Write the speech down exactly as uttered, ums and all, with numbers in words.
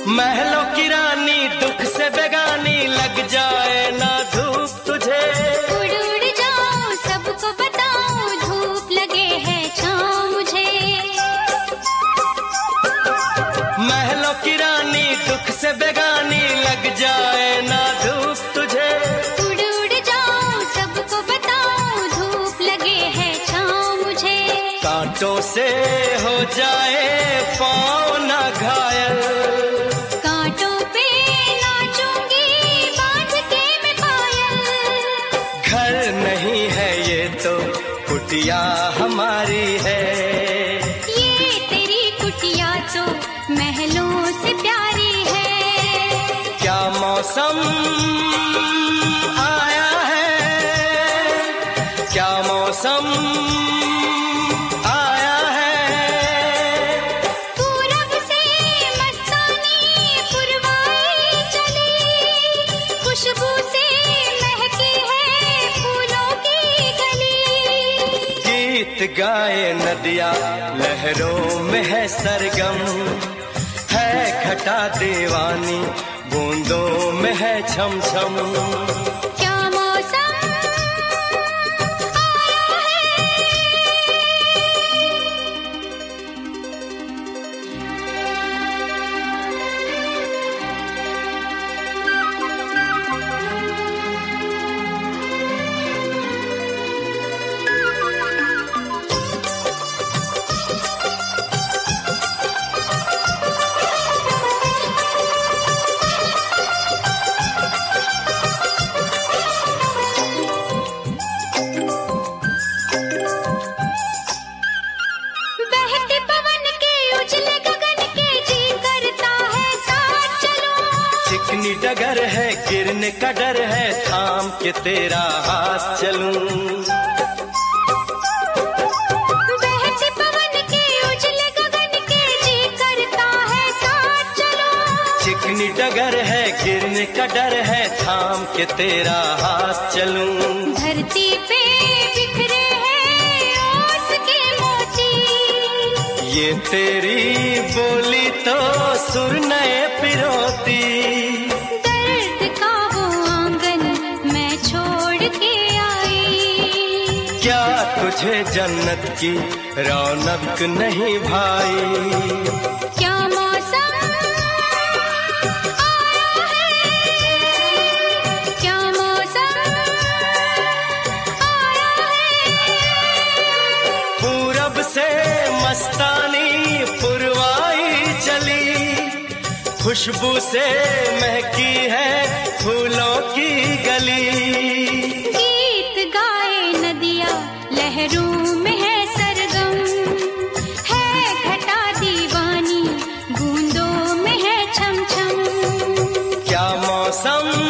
महलों की रानी दुख से बेगानी, लग जाए ना धूप तुझे। उड़ उड़ जाऊं सबको बताऊं, धूप लगे है छाँव मुझे। महलों की रानी दुख से बेगानी, लग जाए ना धूप तुझे। उड़ उड़ जाऊं सबको बताऊं, धूप लगे है छाँव मुझे। कांटों से हो जाए पाँव ना घायल, कांटों पे नाचूंगी बांध के मैं पायल। घर नहीं है ये तो कुटिया हमारी है। ये तेरी कुटिया तो महलों से प्यारी है। क्या मौसम आया है, क्या मौसम आया है। पूरब से मस्तानी पुरवाई चली, खुशबू से महकी है फूलों की गली। गीत गाए नदिया लहरों में है सरगम, है घटा दीवानी बूंदों में है छम छम। क्या मौसम आया है। बहते पवन के उजले गगन के जी करता है साथ चलूं। चिकनी डगर है गिरने का डर है, थाम के तेरा हाथ चलूं। बहते पवन के उजले गगन के जी करता है साथ चलूं। चिकनी डगर है गिरने का डर है, थाम के तेरा हाथ चलूं। धरती पे बिखरे हैं ओस के मोती, ये तेरी बोली तो सुर नए पिरोती। दर्द का वो आंगन मैं छोड़ के आई। क्या तुझे जन्नत की रौनक नहीं भाई। क्या मौसम आया है, क्या मौसम आया है। पूरब से मस्तानी पुरवाई चली, खुशबू से महकी है फूलों की गली। गीत गाए नदिया लहरों में है सरगम, है घटा दीवानी बूंदों में है छम छम। क्या मौसम